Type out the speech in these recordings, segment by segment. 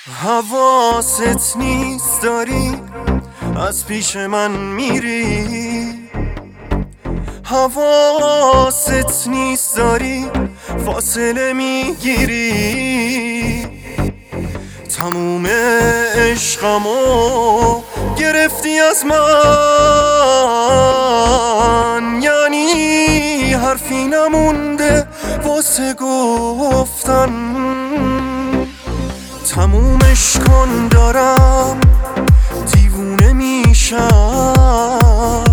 حواست نیست داری از پیش من میری، حواست نیست داری فاصله میگیری. تموم عشقمو گرفتی از من، یعنی حرفی نمونده واسه گفتن. تمومش کن دارم دیوونه میشم،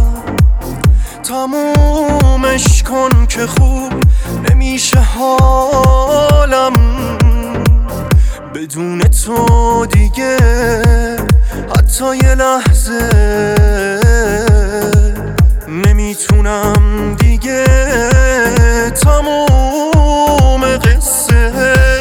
تمومش کن که خوب نمیشه حالم. بدون تو دیگه حتی یه لحظه نمیتونم دیگه. تموم قصه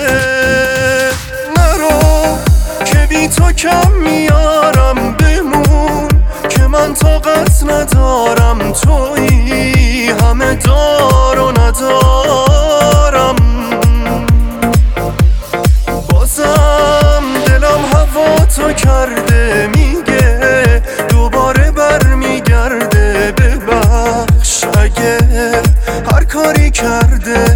نرو که بی تو کم میارم، بمون که من طاقت ندارم. تویی همه دار و ندارم، بازم دلم هوا تو کرده، میگه دوباره برمیگرده. ببخش اگه هر کاری کرده.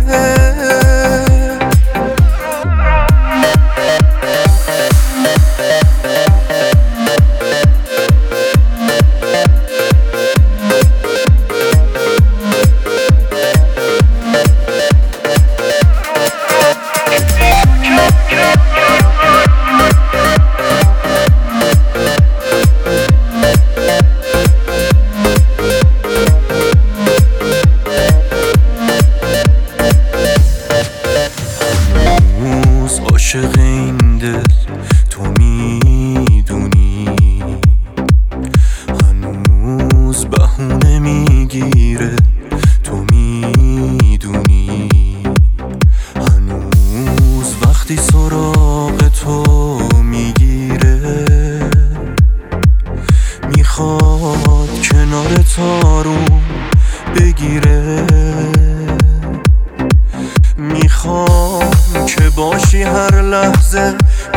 عاشق این دل تو میدونی، هنوز بهونه میگیره تو میدونی. هنوز وقتی سراغ تو میگیره میخواد کنار تارون بگیره. میخوام که باشی هر لحظه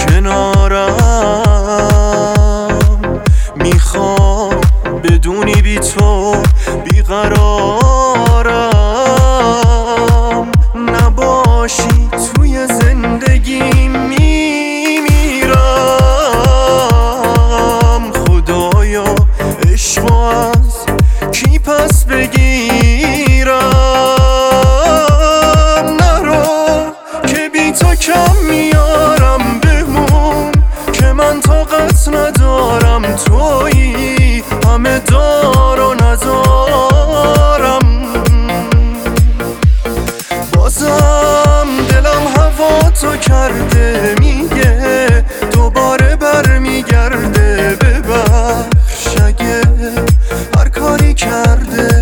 کنارم، میخوام بدونی بی تو بیقرارم. نباشی توی زندگی میمیرم. خدایا عشقو از کی پس بگیرم؟ تو کم میارم، بمون که من طاقت ندارم. تویی همه دار و ندارم، بازم دلم هوا تو کرده، میگه دوباره برمیگرده. ببخش اگه هر کاری کرده.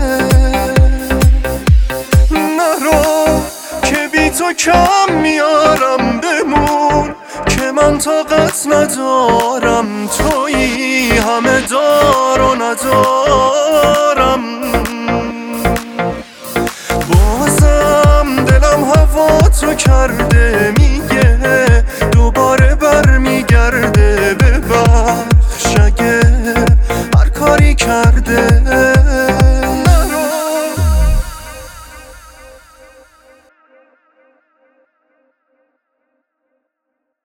تو کم میارم، بمون که من طاقت ندارم. تویی همه دار و ندارم، بازم دلم هوا تو کرده.